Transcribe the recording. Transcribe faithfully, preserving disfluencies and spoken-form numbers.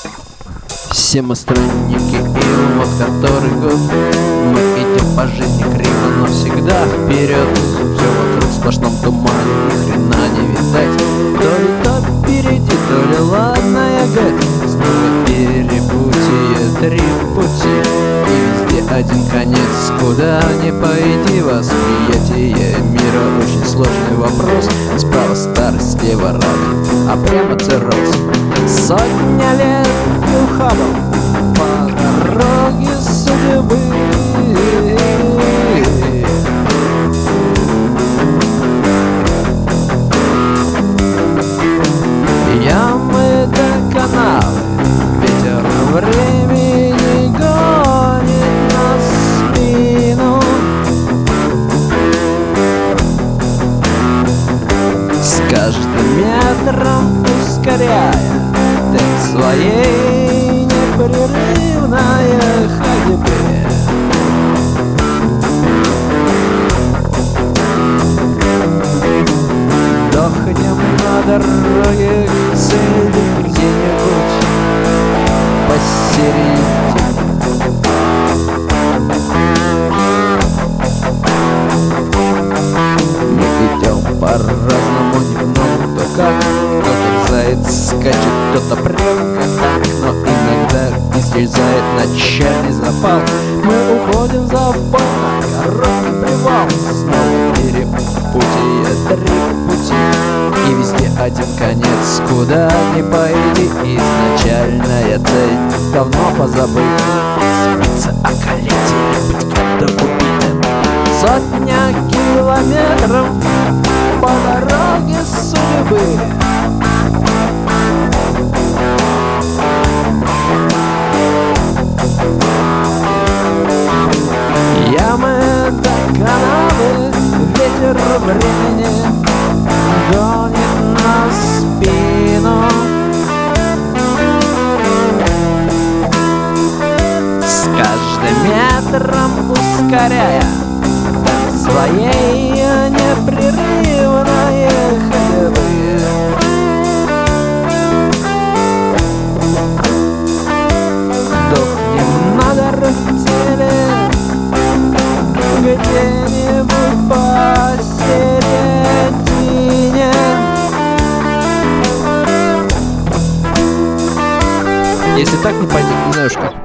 Все мы странники, и вот который год мы идем по жизни криво, но всегда вперед. Все вокруг в сплошном тумане, ни хрена не видать. То ли то впереди, то ли ладная гать. Снова перепутье, три пути, и везде один конец. Куда не пойти, восприятие мира очень сложный вопрос. Справа старость, слева равен, а прямо цирроз. Сотня лет ухабов по дороге судьбы. Ямы до канавы, ветер времени гонит на спину. С каждым метром ускоряя темп своей непрерывной ходьбе. Дохнем на дороге к цели где-нибудь посередине. Мы идем по-разному, немного то как. Кто-то заяц скачет, кто-то прям как, но иногда исчезает начальный запал. Мы уходим за бой на короткий привал. Снова перепутье, три пути, и везде один конец. Куда ни пойди, изначальная цель давно позабыта. Снится околеть или быть кем-то убитым. Сотня километров по дороге судьбы. Ямы до канавы, ветер времени гонит на спину. С каждым метром ускоряя темп своей непрерывной ходьбы. Дохнем на дороге где-нибудь посередине. Если так не пойдет, не знаю, что.